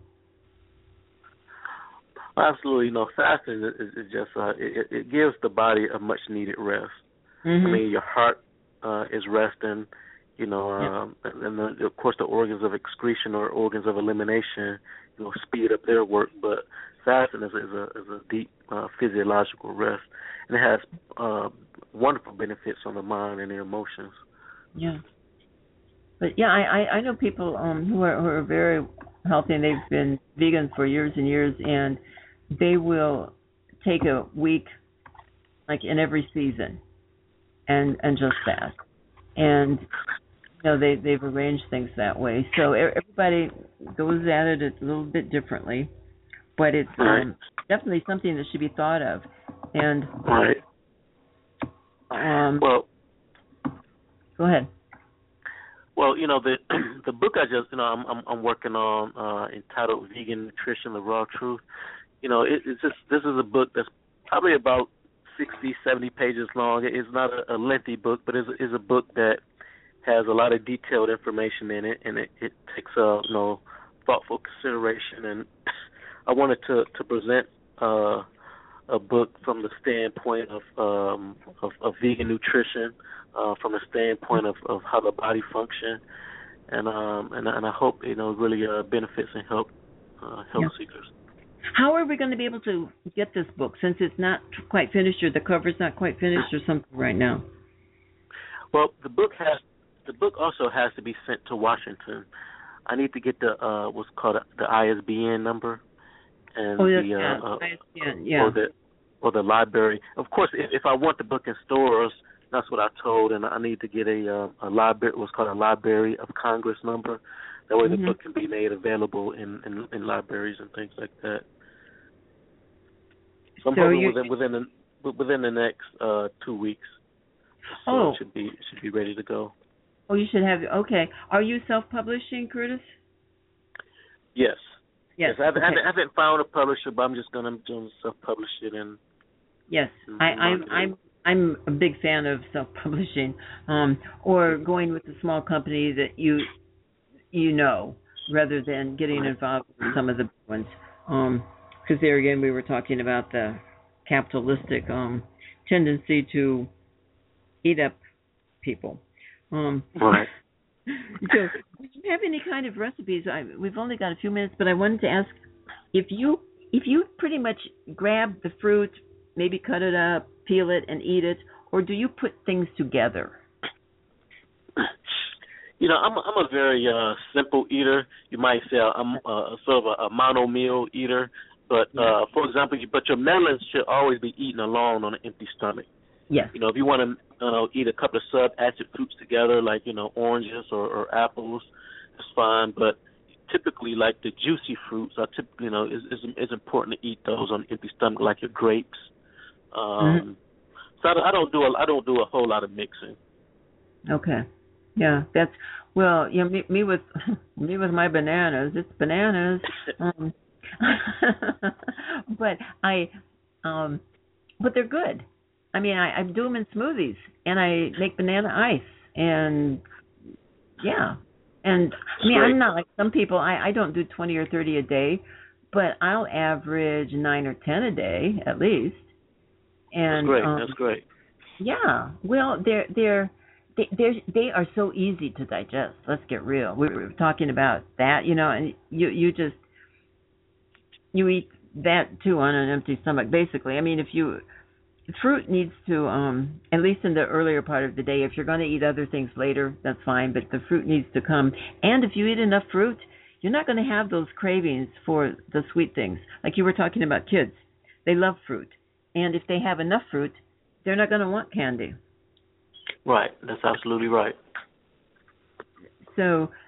Absolutely, no. Fasting is, is, is just uh, it, it gives the body a much needed rest. Mm-hmm. I mean, your heart uh, is resting, you know, um, yeah. and the, of course the organs of excretion or organs of elimination, you know, speed up their work. But fasting is, is a is a deep uh, physiological rest, and it has uh, wonderful benefits on the mind and the emotions. Yeah. But yeah, I, I, I know people um, who are who are very healthy and they've been vegan for years and years, and they will take a week, like in every season, and and just fast. And you know they they've arranged things that way. So everybody goes at it a little bit differently, but it's right. um, definitely something that should be thought of. And right. Um, well, go ahead. Well, you know the the book I just you know I'm I'm, I'm working on uh, entitled Vegan Nutrition: The Raw Truth. You know, it, it's just this is a book that's probably about sixty, seventy pages long. It's not a, a lengthy book, but it's, it's a book that has a lot of detailed information in it, and it, it takes uh, you know thoughtful consideration. And I wanted to to present uh, a book from the standpoint of um, of, of vegan nutrition, uh, from the standpoint of, of how the body functions, and um and and I hope you know it really uh, benefits and help uh, health yeah. seekers. How are we going to be able to get this book since it's not quite finished, or the cover's not quite finished, or something right now? Well, the book has the book also has to be sent to Washington. I need to get the uh, what's called the I S B N number, and oh, the yeah, uh, I S B N, yeah, or the or the library. Of course, if, if I want the book in stores, that's what I told, and I need to get a uh, a library what's called a Library of Congress number. That way, mm-hmm. the book can be made available in, in, in libraries and things like that. So I'm so hoping you, within within the within the next uh, two weeks, so oh. it should be should be ready to go. Oh, you should have. Okay, are you self-publishing, Curtis? Yes. Yes. yes I, haven't, okay. I haven't found a publisher, but I'm just gonna, gonna self-publish it and. Yes, and I, I'm I'm I'm a big fan of self-publishing, um, or going with a small company that you you know, rather than getting involved in some of the big ones. Um, because there again, we were talking about the capitalistic um, tendency to eat up people. Um, right. So, do you have any kind of recipes? I, we've only got a few minutes, but I wanted to ask if you if you pretty much grab the fruit, maybe cut it up, peel it, and eat it, or do you put things together? You know, I'm I'm a very uh, simple eater. You might say I'm uh, sort of a, a mono meal eater. But uh, for example, you, but your melons should always be eaten alone on an empty stomach. Yes. You know, if you want to, you know, eat a couple of sub-acid fruits together, like you know, oranges or, or apples, it's fine. But typically, like the juicy fruits, are typically, you know, is is is important to eat those on an empty stomach, like your grapes. Um, mm-hmm. So I, I don't do a I don't do a whole lot of mixing. Okay. Yeah, that's well. You know, me, me with me with my bananas. It's bananas. Um, but I, um, but they're good. I mean, I, I do them in smoothies, and I make banana ice, and yeah, and I mean, I'm not like some people. I, I don't do twenty or thirty a day, but I'll average nine or ten a day at least. And that's great. Um, that's great. Yeah. Well, they're they're. They they are so easy to digest. Let's get real. We were talking about that, you know, and you you just you eat that too on an empty stomach, basically. I mean, if you fruit needs to, um, at least in the earlier part of the day, if you're going to eat other things later, that's fine. But the fruit needs to come, and if you eat enough fruit, you're not going to have those cravings for the sweet things. Like you were talking about kids, they love fruit, and if they have enough fruit, they're not going to want candy. Right, that's absolutely right. So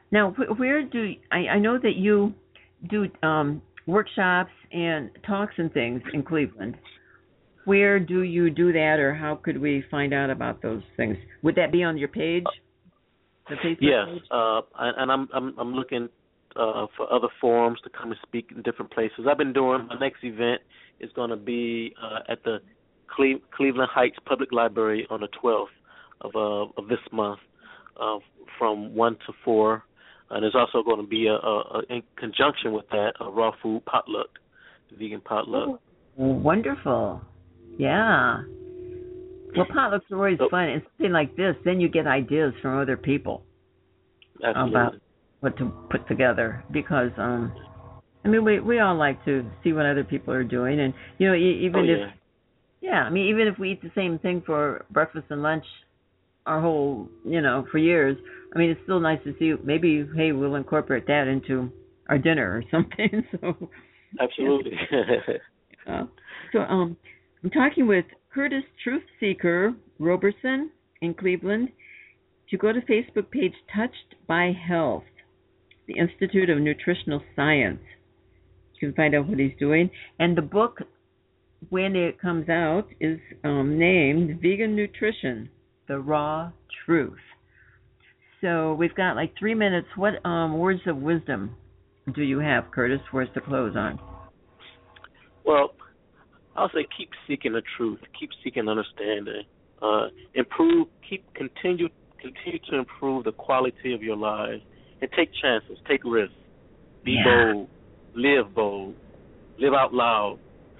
Now, wh- where do I, I know that you do um, workshops and talks and things in Cleveland? Where do you do that, or how could we find out about those things? Would that be on your page, the Facebook yes, page? uh, and I'm I'm I'm looking uh, for other forums to come and speak in different places. I've been doing my next event is going to be uh, at the Cle- Cleveland Heights Public Library on the twelfth of uh, of this month, uh, from one to four. And there's also going to be a, a, a in conjunction with that a raw food potluck, vegan potluck. Oh, wonderful. Yeah. Well, potlucks are always so, fun. And something like this, then you get ideas from other people absolutely. about what to put together. Because, um, I mean, we we all like to see what other people are doing, and you know, even oh, if yeah. yeah, I mean, even if we eat the same thing for breakfast and lunch, our whole, you know, for years. I mean, it's still nice to see. Maybe, hey, we'll incorporate that into our dinner or something. So, absolutely. uh, so, um, I'm talking with Curtis Truth Seeker Roberson in Cleveland. If you go to Facebook page Touched by Health, the Institute of Nutritional Science, you can find out what he's doing. And the book, when it comes out, is um, named Vegan Nutrition, The Raw Truth. So we've got like three minutes. What um, words of wisdom do you have, Curtis, for us to close on? Well, I'll say keep seeking the truth, keep seeking understanding, uh, improve, keep continue continue to improve the quality of your lives, and take chances, take risks, be Yeah. bold, live bold, live out loud.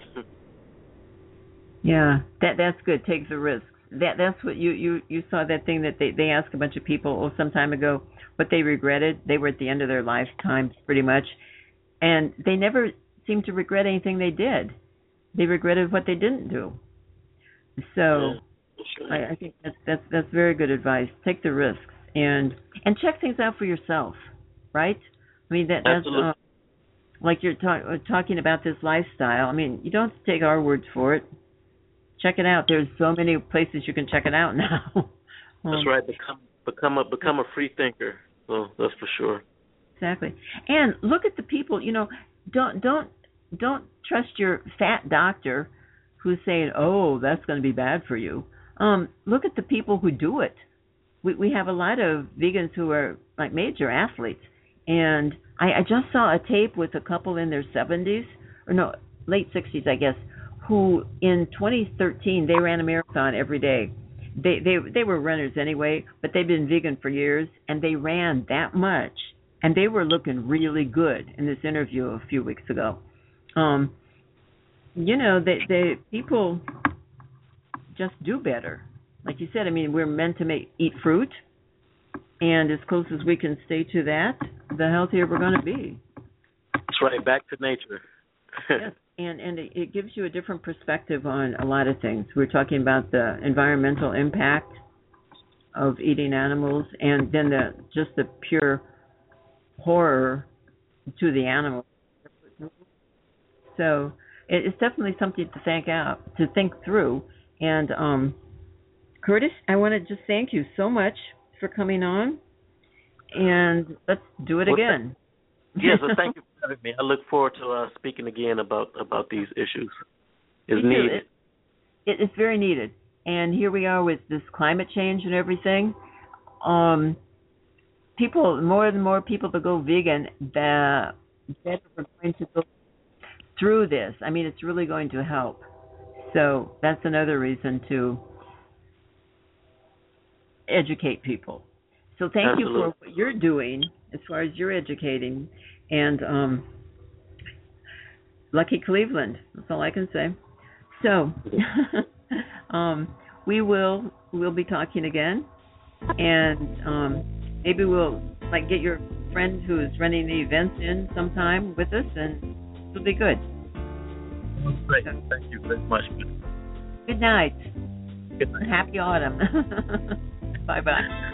Yeah, that that's good. Take the risks. That that's what you, you, you saw that thing that they, they asked a bunch of people oh, some time ago what they regretted. They were at the end of their lifetime pretty much, and they never seemed to regret anything they did. They regretted what they didn't do. So Yeah, sure. I, I think that's that's that's very good advice. Take the risks and and check things out for yourself, right? I mean that that's uh, like you're talk, talking about this lifestyle. I mean you don't have to take our words for it. Check it out. There's so many places you can check it out now. um, That's right. Become become a become a free thinker. Well, that's for sure. Exactly. And look at the people. You know, don't don't don't trust your fat doctor who's saying, "Oh, that's going to be bad for you." Um, look at the people who do it. We we have a lot of vegans who are like major athletes, and I, I just saw a tape with a couple in their seventies or no late sixties, I guess, who in twenty thirteen they ran a marathon every day. They they they were runners anyway, but they've been vegan for years, and they ran that much, and they were looking really good in this interview a few weeks ago. Um, you know, they they people just do better. Like you said, I mean, we're meant to make eat fruit, and as close as we can stay to that, the healthier we're going to be. That's right. Back to nature. Yes. And and it, it gives you a different perspective on a lot of things. We're talking about the environmental impact of eating animals, and then the just the pure horror to the animal. So it, it's definitely something to think out, to think through. And um, Curtis, I want to just thank you so much for coming on, and let's do it well, again. Yes, well, thank you for having me. I look forward to uh, speaking again about, about these issues. It's needed. It, it, it's very needed. And here we are with this climate change and everything. Um, people, more and more people that go vegan, the better we're going to go through this. I mean, it's really going to help. So that's another reason to educate people. So thank Absolutely. you for what you're doing as far as you're educating. And um, lucky Cleveland. That's all I can say. So um, we will we'll be talking again, and um, maybe we'll like get your friend who's running the events in sometime with us, and it'll be good. Great. Thank you very much. Good night. Good night. Happy autumn. Bye bye.